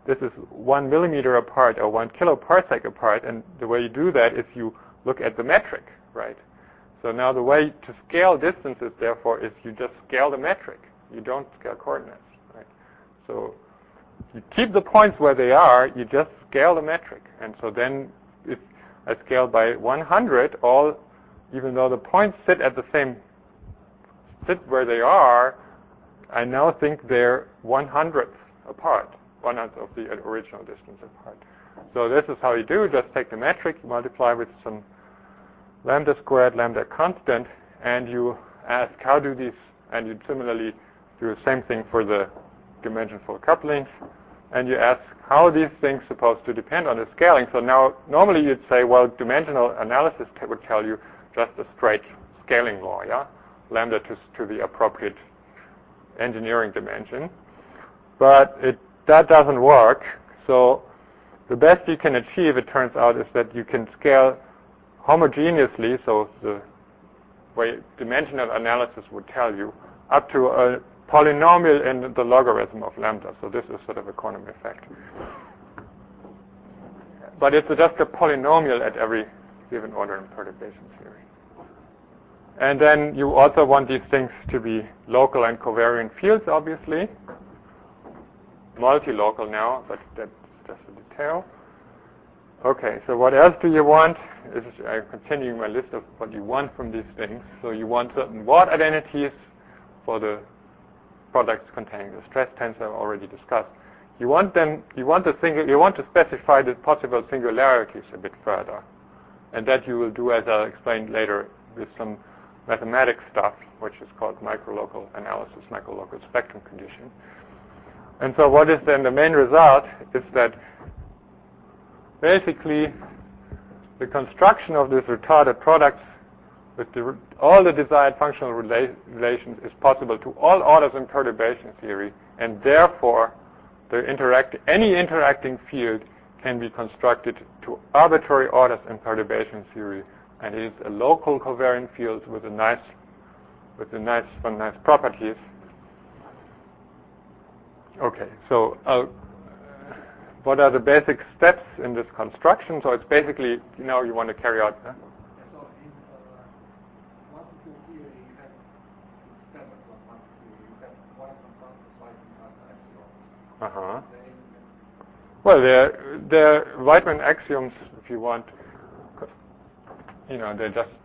this is one millimeter apart or one kiloparsec apart, and the way you do that is you look at the metric, right? So now the way to scale distances, therefore, is you just scale the metric. You don't scale coordinates, right? So you keep the points where they are, you just scale the metric. And so then if I scale by one hundred, all, even though the points sit at the same, sit where they are, I now think they're one hundredth apart, one hundredth of the original distance apart. So this is how you do. Just take the metric, you multiply with some lambda squared, lambda constant, and you ask how do these, and you similarly do the same thing for the dimensionful couplings, and you ask how are these things supposed to depend on the scaling. So now, normally you'd say, well, dimensional analysis t- would tell you just a straight scaling law, yeah? Lambda to, to the appropriate engineering dimension. But it, that doesn't work. So the best you can achieve, it turns out, is that you can scale homogeneously, so the way dimensional analysis would tell you, up to a polynomial in the logarithm of lambda. So this is sort of a quantum effect. But it's just a polynomial at every given order in perturbation theory. And then you also want these things to be local and covariant fields, obviously. Multi-local now, but that's just a detail. Okay, so what else do you want? This is, I'm continuing my list of what you want from these things. So you want certain Ward identities for the products containing the stress tensor I've already discussed. You want them. You want the single. You want to specify the possible singularities a bit further, and that you will do, as I'll explain later, with some mathematics stuff, which is called microlocal analysis, microlocal spectrum condition. And so, what is then the main result is that basically the construction of these retarded products with the, all the desired functional rela- relations is possible to all orders in perturbation theory, and therefore the interact any interacting field can be constructed to arbitrary orders in perturbation theory, and it is a local covariant field with a nice with a nice some nice properties. Okay, so uh, what are the basic steps in this construction? So it's basically, you know, you want to carry out. Huh? Uh-huh. Well, they're, they're Weitman axioms, if you want. You know, they're just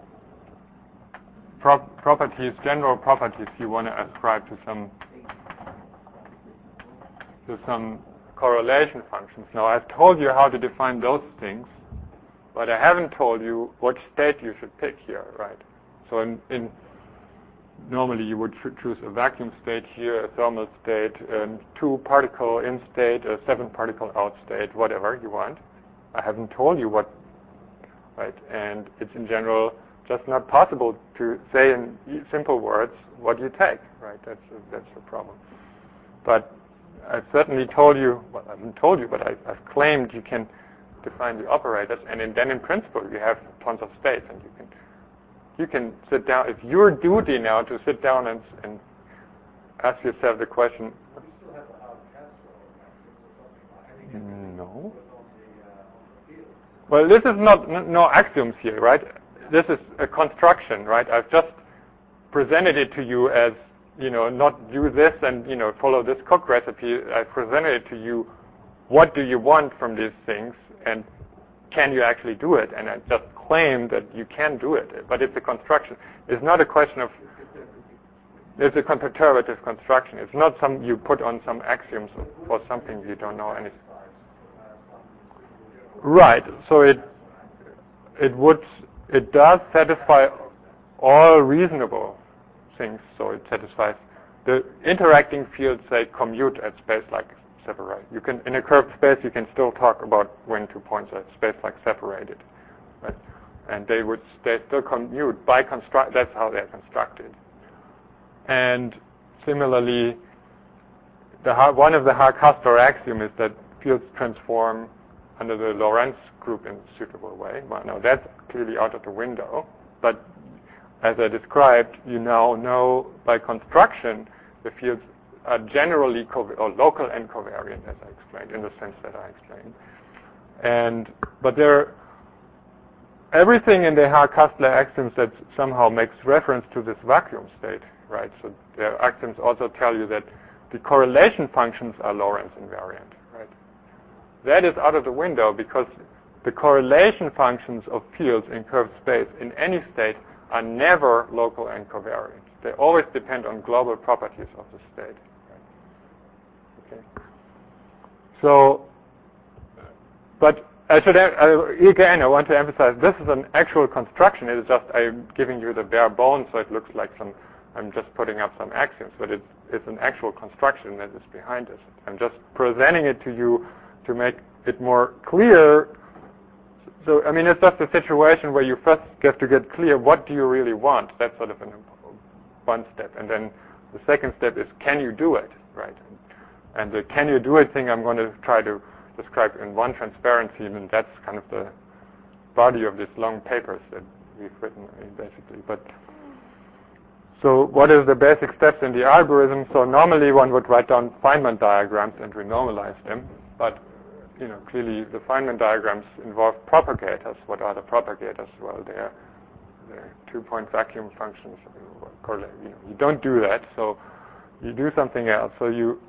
pro- properties, general properties you want to ascribe to some to some correlation functions. Now, I've told you how to define those things, but I haven't told you what state you should pick here, right? So in, in normally you would choose a vacuum state here, a thermal state, a two particle in state, a seven particle out state, whatever you want. I haven't told you what, right? And it's in general just not possible to say in simple words what you take, right? That's a, that's the problem. But I've certainly told you, well, I haven't told you, but I, I've claimed you can define the operators, and in, then in principle you have tons of states, and you can you can sit down. It's your duty now to sit down and, and ask yourself the question. You still have to have Castro No. Well, this is not n- no axioms here, right? This is a construction, right? I've just presented it to you as, you know, not do this and, you know, follow this cook recipe. I presented it to you. What do you want from these things, and can you actually do it? And I just claim that you can do it, but it's a construction. It's not a question of, it's a perturbative construction. It's not some you put on some axioms for something you don't know anything. Right. So it it would it does satisfy all reasonable things. So it satisfies the interacting fields. Say commute at space-like separate. You can in a curved space you can still talk about when two points are space-like separated, right? And they would they still commute by construct. That's how they're constructed. And similarly, the one of the Haar-Castor axiom is that fields transform under the Lorentz group in a suitable way. Well, now that's clearly out of the window. But as I described, you now know by construction the fields are generally cov- or local and covariant, as I explained, in the sense that I explained. And but there, everything in the Haar-Kastler axioms that somehow makes reference to this vacuum state, right? So their axioms also tell you that the correlation functions are Lorentz invariant, right? That is out of the window because the correlation functions of fields in curved space in any state are never local and covariant. They always depend on global properties of the state. Right? Okay. So, but I should uh, again I want to emphasize this is an actual construction. It is just I'm giving you the bare bones, so it looks like some. I'm just putting up some axioms, but it's it's an actual construction that is behind this. I'm just presenting it to you to make it more clear. So, I mean, it's just a situation where you first have to get clear what do you really want. That's sort of an one step. And then the second step is can you do it, right? And the can you do it thing I'm going to try to describe in one transparency, and that's kind of the body of these long papers that we've written, basically. But so what is the basic steps in the algorithm? So normally one would write down Feynman diagrams and renormalize them. But you know, clearly the Feynman diagrams involve propagators. What are the propagators? Well, they're, they're two-point vacuum functions. You know, you don't do that, so you do something else. So you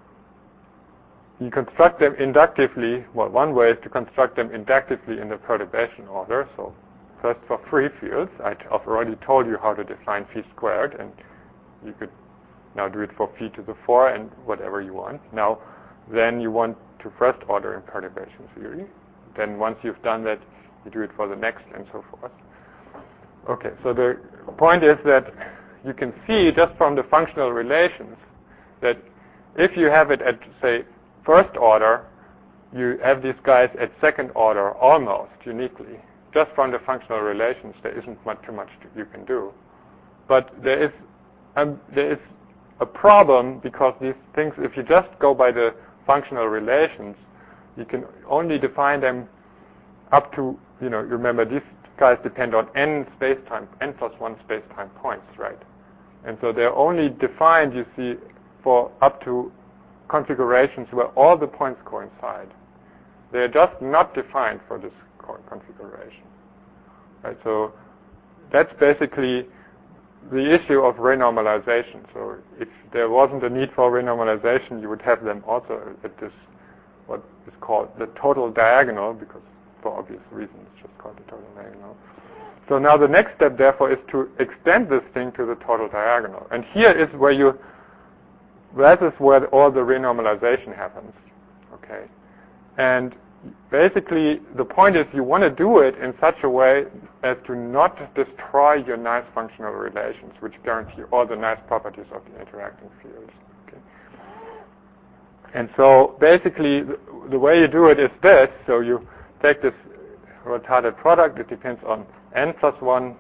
you construct them inductively. Well, one way is to construct them inductively in the perturbation order. So first for free fields, I've already told you how to define phi squared, and you could now do it for phi to the four and whatever you want. Now, then you want to first order in perturbation theory. Then once you've done that, you do it for the next and so forth. Okay, so the point is that you can see just from the functional relations that if you have it at, say, first order, you have these guys at second order almost uniquely. Just from the functional relations, there isn't much too much you can do. But there is, um, there is a problem because these things, if you just go by the functional relations, you can only define them up to, you know, remember these guys depend on n space-time, n plus one space-time points, right? And so they're only defined, you see, for up to configurations where all the points coincide. They're just not defined for this configuration, right? So that's basically the issue of renormalization. So if there wasn't a need for renormalization, you would have them also at this, what is called the total diagonal, because for obvious reasons it's just called the total diagonal. So now the next step, therefore, is to extend this thing to the total diagonal. And here is where you, that is where all the renormalization happens, okay? And basically, the point is you want to do it in such a way as to not destroy your nice functional relations, which guarantee all the nice properties of the interacting fields. Okay. And so basically, the, the way you do it is this. So you take this retarded product. It depends on n plus one,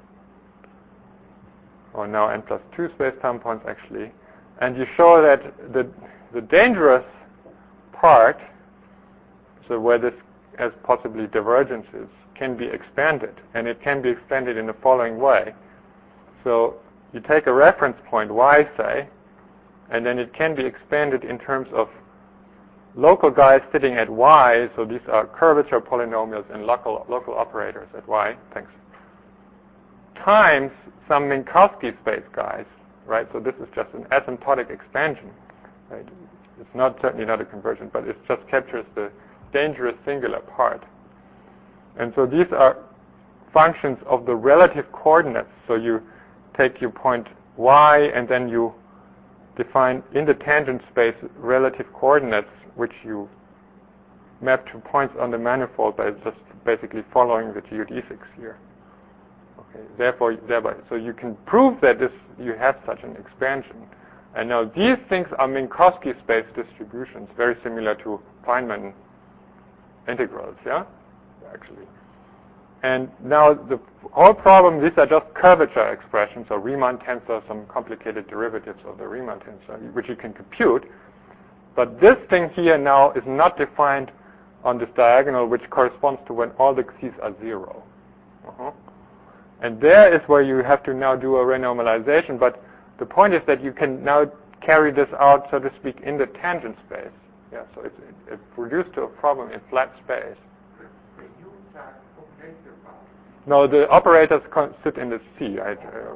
or now n plus two space-time points, actually. And you show that the, the dangerous part, so where this has possibly divergences, can be expanded. And it can be expanded in the following way. So you take a reference point, y, say, and then it can be expanded in terms of local guys sitting at y, so these are curvature polynomials and local, local operators at y, thanks, times some Minkowski space guys, right? So this is just an asymptotic expansion, right? It's not certainly not a conversion, but it just captures the dangerous singular part. And so these are functions of the relative coordinates. So you take your point y and then you define in the tangent space relative coordinates which you map to points on the manifold by just basically following the geodesics here. Okay, therefore, thereby, so you can prove that this you have such an expansion. And now these things are Minkowski space distributions, very similar to Feynman integrals, yeah, actually. And now the whole problem, these are just curvature expressions, or Riemann tensor, some complicated derivatives of the Riemann tensor, which you can compute. But this thing here now is not defined on this diagonal, which corresponds to when all the x's are zero. Uh-huh. And there is where you have to now do a renormalization. But the point is that you can now carry this out, so to speak, in the tangent space. Yeah, so it's, it, it's reduced to a problem in flat space. The U's are operator bound. No, the operators con- sit in the C. Right? Uh,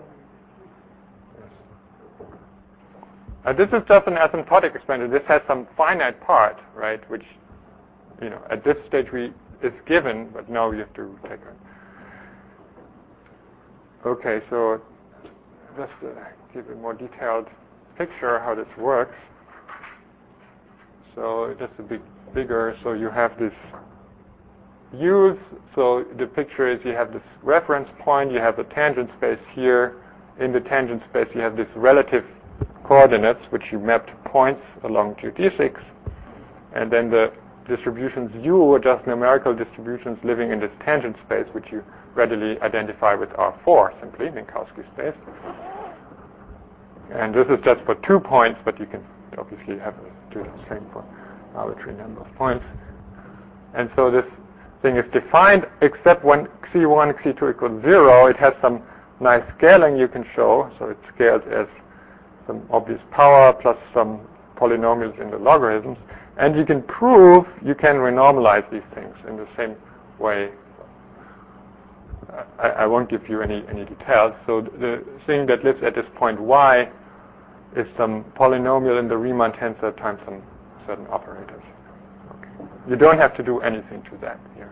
yes. uh, this is just an asymptotic expansion. This has some finite part, right, which, you know, at this stage we is given, but now we have to take it. Okay, so just to give a more detailed picture how this works. So just a bit bigger. So you have this U's. So the picture is you have this reference point. You have the tangent space here. In the tangent space, you have this relative coordinates, which you map to points along geodesics. And then the distributions U are just numerical distributions living in this tangent space, which you readily identify with R four, simply, Minkowski space. And this is just for two points, but you can obviously have do the same for arbitrary number of points. And so this thing is defined, except when C one, C two equals zero, it has some nice scaling you can show. So it scales as some obvious power plus some polynomials in the logarithms. And you can prove you can renormalize these things in the same way. I, I won't give you any, any details. So the thing that lives at this point y is some polynomial in the Riemann tensor times some certain operators. Okay. You don't have to do anything to that here.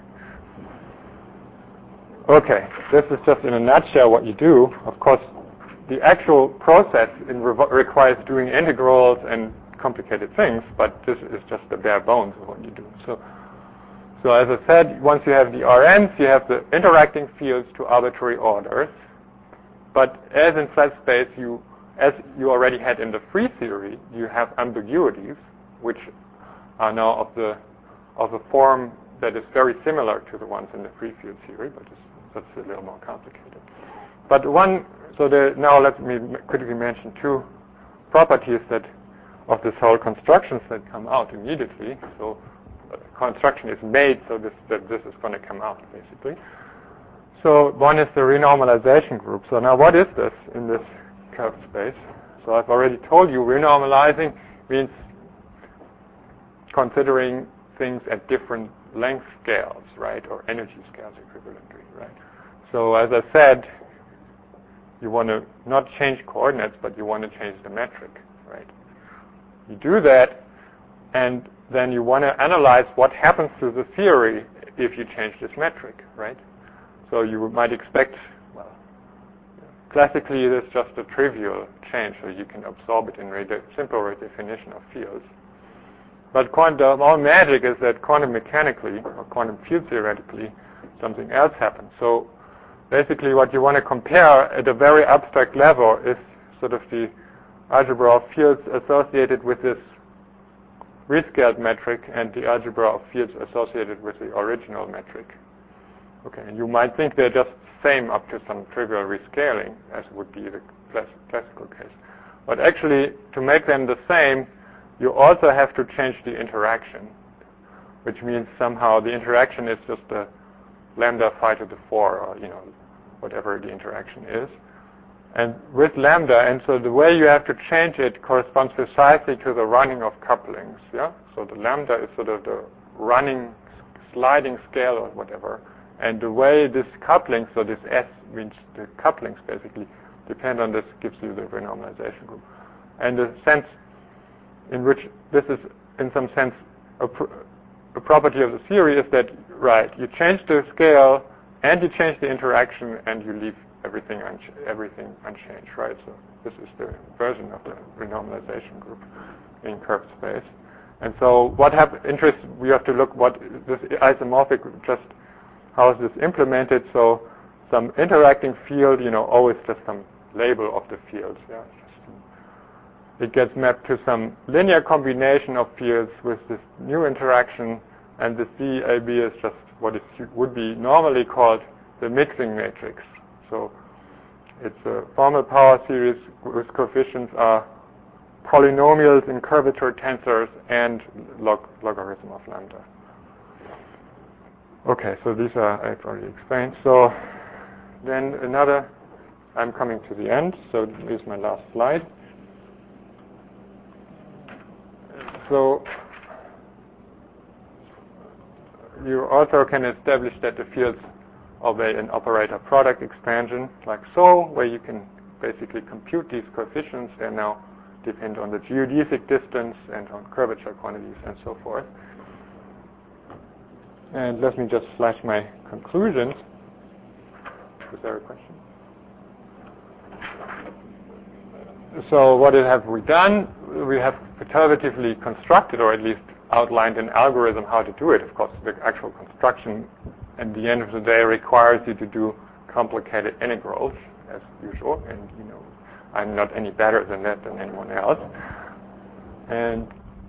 Okay, this is just in a nutshell what you do. Of course, the actual process in rev- requires doing integrals and complicated things, but this is just the bare bones of what you do. So, so as I said, once you have the R Ns, you have the interacting fields to arbitrary orders. But as in flat space, you, as you already had in the free theory, you have ambiguities, which are now of the of a form that is very similar to the ones in the free field theory, but it's, that's a little more complicated. But one, so the, now let me quickly mention two properties that of this whole constructions that come out immediately. So uh, construction is made so this, that this is going to come out, basically. So one is the renormalization group. So now what is this in this curved space? So I've already told you renormalizing means considering things at different length scales, right, or energy scales equivalently, right? So as I said, you want to not change coordinates, but you want to change the metric, right? You do that, and then you want to analyze what happens to the theory if you change this metric, right? So you might expect, well, classically it is just a trivial change, so you can absorb it in redi- simple redefinition of fields. But quantum, all magic is that quantum mechanically, or quantum field theoretically, something else happens. So basically what you want to compare at a very abstract level is sort of the algebra of fields associated with this rescaled metric and the algebra of fields associated with the original metric. Okay, and you might think they're just the same up to some trivial rescaling, as would be the class- classical case. But actually, to make them the same, you also have to change the interaction, which means somehow the interaction is just a lambda phi to the four, or, you know, whatever the interaction is. And with lambda, and so the way you have to change it corresponds precisely to the running of couplings, yeah? So the lambda is sort of the running, sliding scale or whatever. And the way this coupling, so this S means the couplings basically, depend on this, gives you the renormalization group. And the sense in which this is, in some sense, a, pr- a property of the theory is that, right, you change the scale, and you change the interaction, and you leave everything unch- everything unchanged, right? So this is the version of the renormalization group in curved space. And so what happens, interest, we have to look what this isomorphic, just how is this implemented? So some interacting field, you know, always just some label of the fields, yeah. It gets mapped to some linear combination of fields with this new interaction, and the C A B is just what it would be normally called the mixing matrix. So it's a formal power series whose coefficients are polynomials in curvature tensors and log logarithm of lambda. Okay, so these are, I've already explained. So then another, I'm coming to the end, so this is my last slide. so you also can establish that the fields obey an operator product expansion, like so, where you can basically compute these coefficients. They now depend on the geodesic distance and on curvature quantities and so forth. And let me just flash my conclusions. Is there a question? So what have we done? We have perturbatively constructed, or at least outlined an algorithm how to do it. Of course, the actual construction at the end of the day requires you to do complicated integrals, as usual, and you know, I'm not any better than that than anyone else. And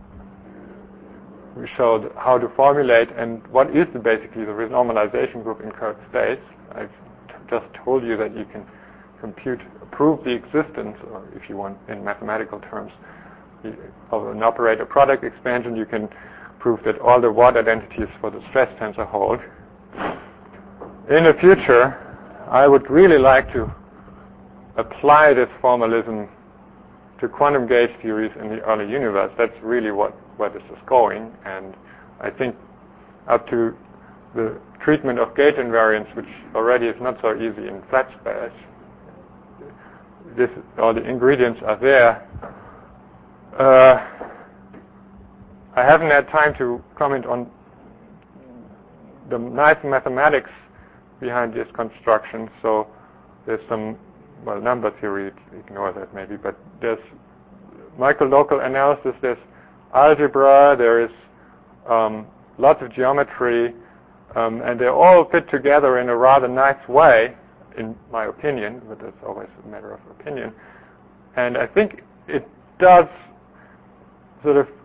we showed how to formulate and what is the, basically the renormalization group in curved space. I've t- just told you that you can compute, prove the existence, or if you want in mathematical terms, of an operator product expansion. You can prove that all the Watt identities for the stress tensor hold. In the future, I would really like to apply this formalism to quantum gauge theories in the early universe. That's really what where this is going, and I think up to the treatment of gauge invariance, which already is not so easy in flat space, this, all the ingredients are there. Uh, I haven't had time to comment on the nice mathematics behind this construction, so there's some, well, number theory, ignore that maybe, but there's microlocal analysis, there's algebra, there is um, lots of geometry, um, and they all fit together in a rather nice way, in my opinion, but that's always a matter of opinion. And I think it does sort of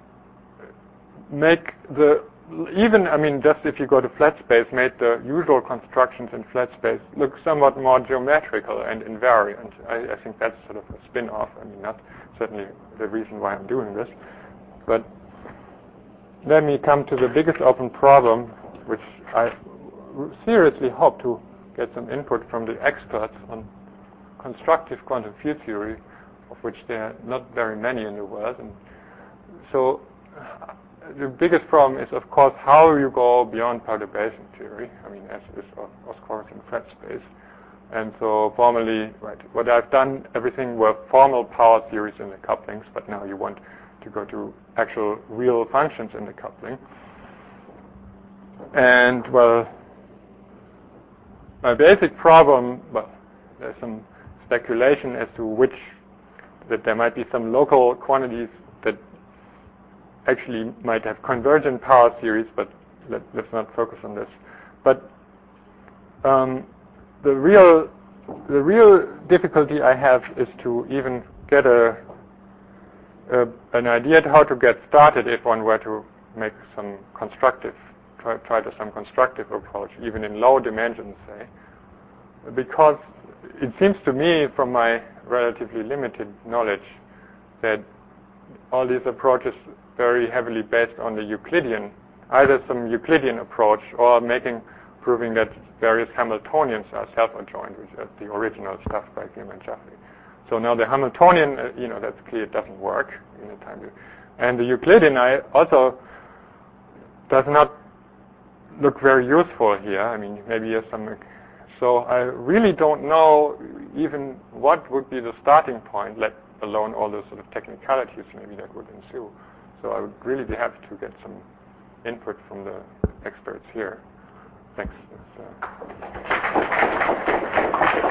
make the, even, I mean, just if you go to flat space, make the usual constructions in flat space look somewhat more geometrical and invariant. I, I think that's sort of a spin-off. I mean, not certainly the reason why I'm doing this. But let me come to the biggest open problem, which I seriously hope to get some input from the experts on constructive quantum field theory, of which there are not very many in the world. And so the biggest problem is, of course, how you go beyond perturbation theory. I mean, as is, of course, in flat space. And so formally, right, what I've done, everything were formal power theories in the couplings, but now you want to go to actual real functions in the coupling. And, well, my basic problem, well, there's some speculation as to which, that there might be some local quantities that actually might have convergent power series, but let, let's not focus on this. But um, the real the real difficulty I have is to even get a, a an idea to how to get started if one were to make some constructive try, try to some constructive approach, even in low dimensions, say, because it seems to me, from my relatively limited knowledge, that all these approaches very heavily based on the Euclidean, either some Euclidean approach or making, proving that various Hamiltonians are self-adjoint, which is the original stuff by Glimm and Jaffe. So now the Hamiltonian, uh, you know, that's clear, it doesn't work in the time. To, and the Euclidean I also does not look very useful here. I mean, maybe there's some. So I really don't know even what would be the starting point, let alone all the sort of technicalities maybe that would ensue. So I would really be happy to get some input from the experts here. Thanks. That's, uh